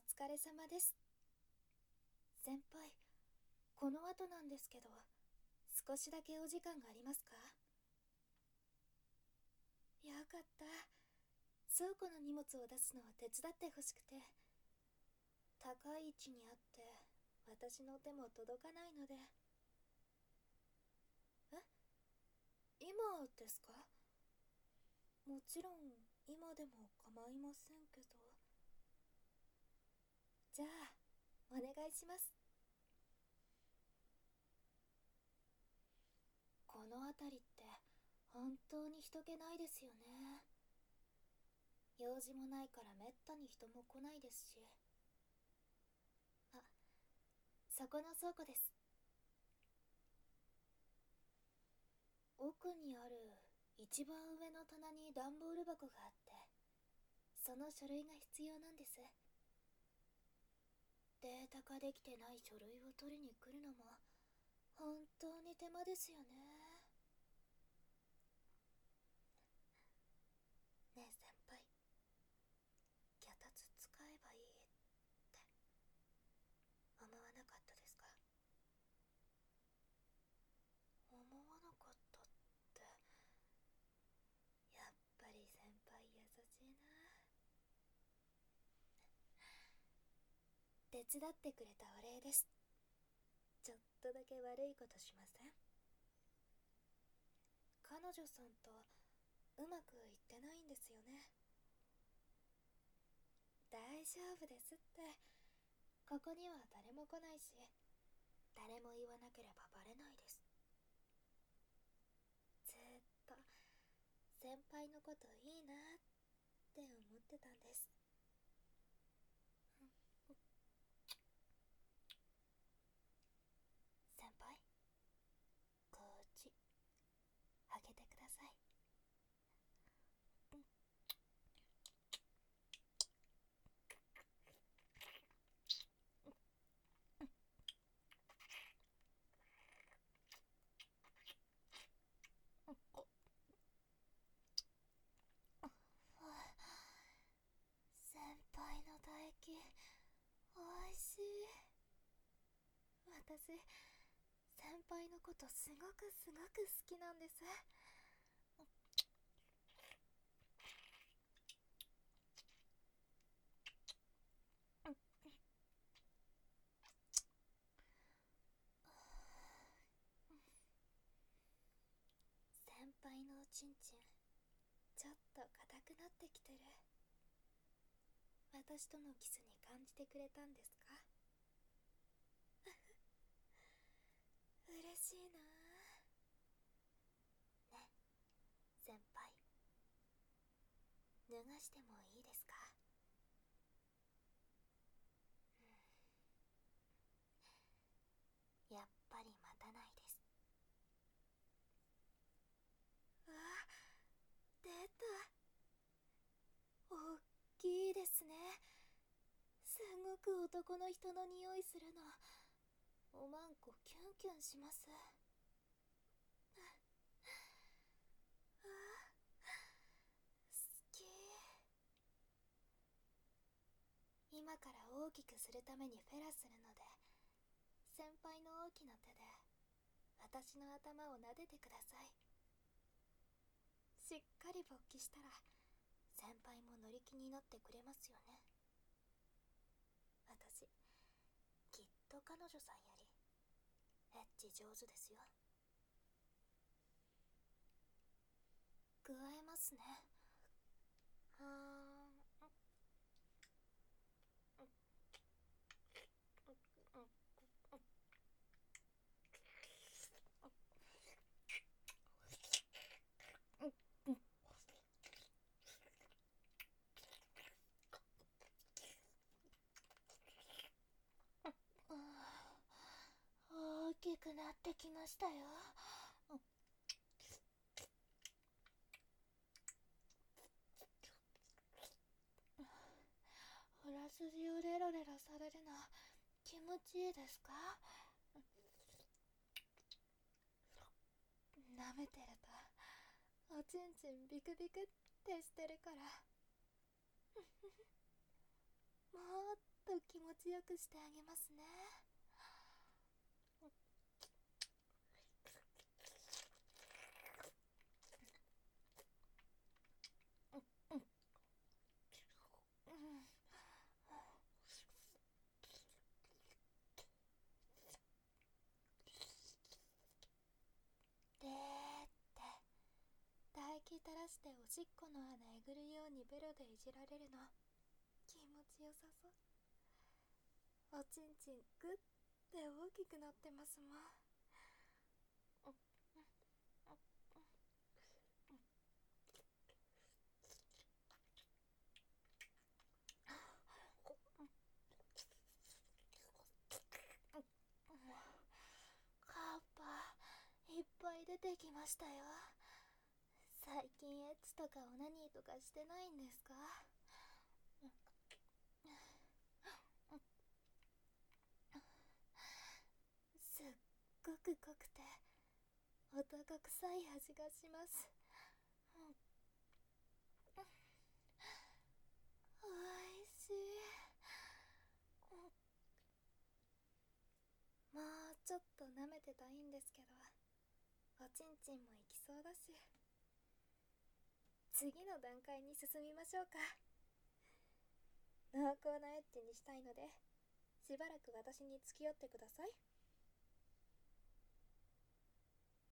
疲れ様です。先輩、この後なんですけど、少しだけお時間がありますか？よかった。倉庫の荷物を出すのを手伝ってほしくて。高い位置にあって、私の手も届かないので。え？今ですか？もちろん、今でも構いませんけど。じゃあ、お願いします。この辺りって本当に人気ないですよね。用事もないからめったに人も来ないですし。あ、そこの倉庫です。奥にある一番上の棚に段ボール箱があって、その書類が必要なんです。データ化できてない書類を取りに来るのも本当に手間ですよね。ねえ先輩、脚立使えばいいって思わなかったですか？思わなかったって、やっぱり先輩優しいな。手伝ってくれたお礼です。ちょっとだけ悪いことしません？彼女さんとうまくいってないんですよね。大丈夫ですって。ここには誰も来ないし、誰も言わなければバレないです。ずーっと先輩のこといいなって思ってたんです。先輩、口開けてください。先輩の唾液おいしい。私、先輩のことすごく好きなんです。先輩のおちんちんちょっと硬くなってきてる。私とのキスに感じてくれたんですか？嬉しいな。ね、先輩、脱がしてもいいですか？やっぱり待たないです。あ、出た。おっきいですね。すごく男の人の匂いするの。おまんこキュンキュンします。あ、好き。今から大きくするためにフェラするので、先輩の大きな手で私の頭を撫でてください。しっかり勃起したら先輩も乗り気になってくれますよね。私、きっと彼女さんよりエッチ上手ですよ。加えますね。はーん。大きくなってきましたよ。裏筋をレロレロされるの気持ちいいですか？舐めてるとおちんちんビクビクってしてるからもっと気持ちよくしてあげますね。でーって唾液垂らしておしっこの穴えぐるようにベロでいじられるの気持ちよさそう。おちんちんグッて大きくなってますもん。カッパいっぱい出てきましたよ。最近エッチとかオナニーとかしてないんですか？すっごく濃くて男臭い味がします。おいしい。もうちょっと舐めてたいんですけど、おちんちんもいきそうだし、次の段階に進みましょうか。濃厚なエッチにしたいので、しばらく私に付き合ってください。